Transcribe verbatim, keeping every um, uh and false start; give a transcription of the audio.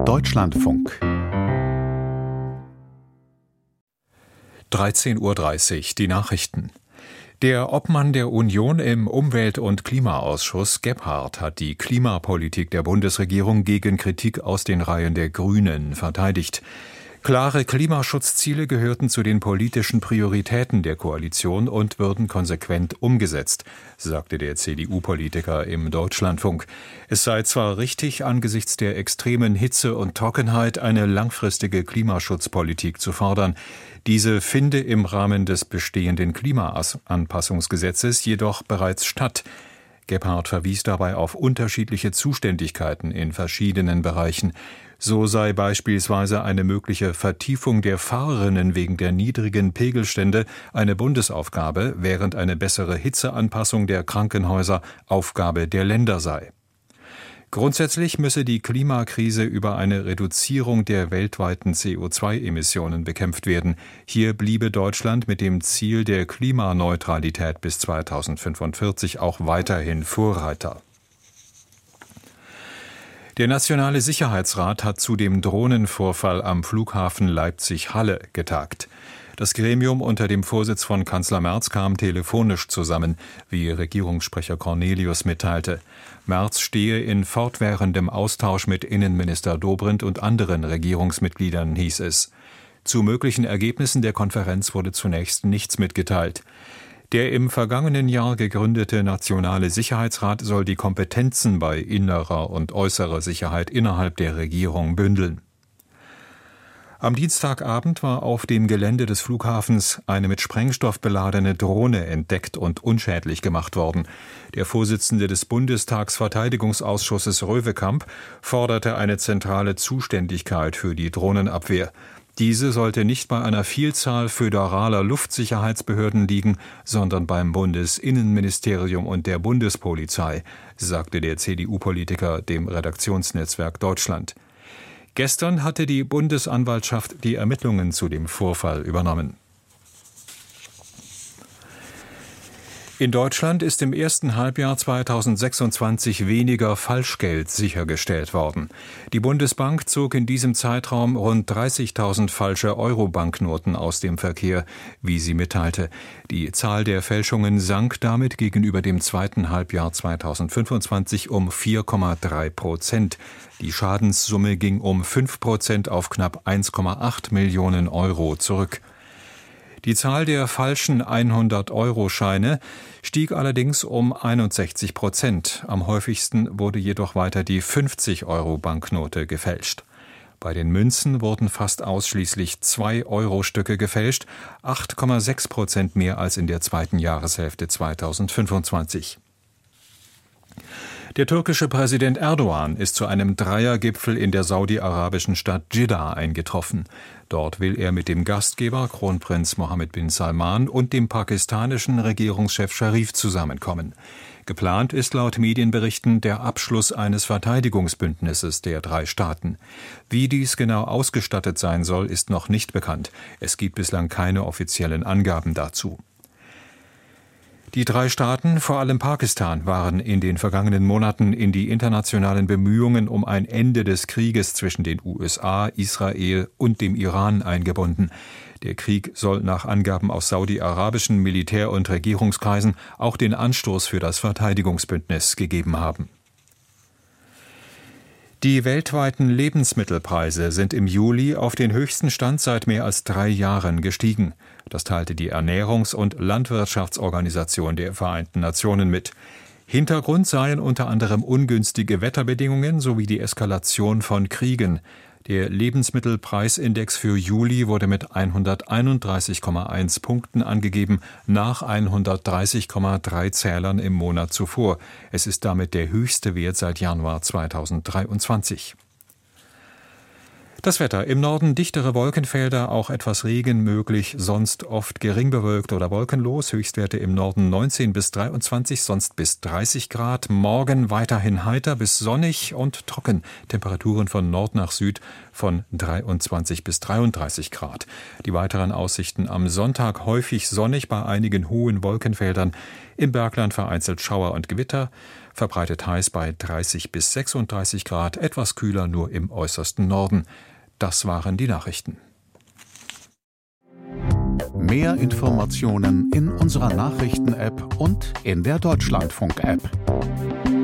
Deutschlandfunk. dreizehn Uhr dreißig, die Nachrichten. Der Obmann der Union im Umwelt- und Klimaausschuss, Gebhardt, hat die Klimapolitik der Bundesregierung gegen Kritik aus den Reihen der Grünen verteidigt. Klare Klimaschutzziele gehörten zu den politischen Prioritäten der Koalition und würden konsequent umgesetzt, sagte der C D U-Politiker im Deutschlandfunk. Es sei zwar richtig, angesichts der extremen Hitze und Trockenheit eine langfristige Klimaschutzpolitik zu fordern. Diese finde im Rahmen des bestehenden Klimaanpassungsgesetzes jedoch bereits statt. Gebhardt verwies dabei auf unterschiedliche Zuständigkeiten in verschiedenen Bereichen. So sei beispielsweise eine mögliche Vertiefung der Fahrrinnen wegen der niedrigen Pegelstände eine Bundesaufgabe, während eine bessere Hitzeanpassung der Krankenhäuser Aufgabe der Länder sei. Grundsätzlich müsse die Klimakrise über eine Reduzierung der weltweiten C O zwei Emissionen bekämpft werden. Hier bliebe Deutschland mit dem Ziel der Klimaneutralität bis zweitausendfünfundvierzig auch weiterhin Vorreiter. Der Nationale Sicherheitsrat hat zu dem Drohnenvorfall am Flughafen Leipzig-Halle getagt. Das Gremium unter dem Vorsitz von Kanzler Merz kam telefonisch zusammen, wie Regierungssprecher Cornelius mitteilte. Merz stehe in fortwährendem Austausch mit Innenminister Dobrindt und anderen Regierungsmitgliedern, hieß es. Zu möglichen Ergebnissen der Konferenz wurde zunächst nichts mitgeteilt. Der im vergangenen Jahr gegründete Nationale Sicherheitsrat soll die Kompetenzen bei innerer und äußerer Sicherheit innerhalb der Regierung bündeln. Am Dienstagabend war auf dem Gelände des Flughafens eine mit Sprengstoff beladene Drohne entdeckt und unschädlich gemacht worden. Der Vorsitzende des Bundestagsverteidigungsausschusses Röwekamp forderte eine zentrale Zuständigkeit für die Drohnenabwehr. Diese sollte nicht bei einer Vielzahl föderaler Luftsicherheitsbehörden liegen, sondern beim Bundesinnenministerium und der Bundespolizei, sagte der C D U-Politiker dem Redaktionsnetzwerk Deutschland. Gestern hatte die Bundesanwaltschaft die Ermittlungen zu dem Vorfall übernommen. In Deutschland ist im ersten Halbjahr zweitausendsechsundzwanzig weniger Falschgeld sichergestellt worden. Die Bundesbank zog in diesem Zeitraum rund dreißigtausend falsche Euro-Banknoten aus dem Verkehr, wie sie mitteilte. Die Zahl der Fälschungen sank damit gegenüber dem zweiten Halbjahr zweitausendfünfundzwanzig um vier Komma drei Prozent. Die Schadenssumme ging um fünf Prozent auf knapp eins Komma acht Millionen Euro zurück. Die Zahl der falschen hundert-Euro-Scheine stieg allerdings um einundsechzig Prozent. Am häufigsten wurde jedoch weiter die fünfzig-Euro-Banknote gefälscht. Bei den Münzen wurden fast ausschließlich zwei Euro-Stücke gefälscht, acht Komma sechs Prozent mehr als in der zweiten Jahreshälfte zweitausendfünfundzwanzig. Der türkische Präsident Erdogan ist zu einem Dreiergipfel in der saudi-arabischen Stadt Dschidda eingetroffen. Dort will er mit dem Gastgeber Kronprinz Mohammed bin Salman und dem pakistanischen Regierungschef Scharif zusammenkommen. Geplant ist laut Medienberichten der Abschluss eines Verteidigungsbündnisses der drei Staaten. Wie dies genau ausgestattet sein soll, ist noch nicht bekannt. Es gibt bislang keine offiziellen Angaben dazu. Die drei Staaten, vor allem Pakistan, waren in den vergangenen Monaten in die internationalen Bemühungen um ein Ende des Krieges zwischen den U S A, Israel und dem Iran eingebunden. Der Krieg soll nach Angaben aus saudi-arabischen Militär- und Regierungskreisen auch den Anstoß für das Verteidigungsbündnis gegeben haben. Die weltweiten Lebensmittelpreise sind im Juli auf den höchsten Stand seit mehr als drei Jahren gestiegen. Das teilte die Ernährungs- und Landwirtschaftsorganisation der Vereinten Nationen mit. Hintergrund seien unter anderem ungünstige Wetterbedingungen sowie die Eskalation von Kriegen. Der Lebensmittelpreisindex für Juli wurde mit hunderteinunddreißig Komma eins Punkten angegeben, nach hundertdreißig Komma drei Zählern im Monat zuvor. Es ist damit der höchste Wert seit Januar zweitausenddreiundzwanzig. Das Wetter: Im Norden dichtere Wolkenfelder, auch etwas Regen möglich, sonst oft gering bewölkt oder wolkenlos. Höchstwerte im Norden neunzehn bis dreiundzwanzig, sonst bis dreißig Grad. Morgen weiterhin heiter bis sonnig und trocken. Temperaturen von Nord nach Süd von dreiundzwanzig bis dreiunddreißig Grad. Die weiteren Aussichten: am Sonntag häufig sonnig bei einigen hohen Wolkenfeldern. Im Bergland vereinzelt Schauer und Gewitter, verbreitet heiß bei dreißig bis sechsunddreißig Grad, etwas kühler nur im äußersten Norden. Das waren die Nachrichten. Mehr Informationen in unserer Nachrichten-App und in der Deutschlandfunk-App.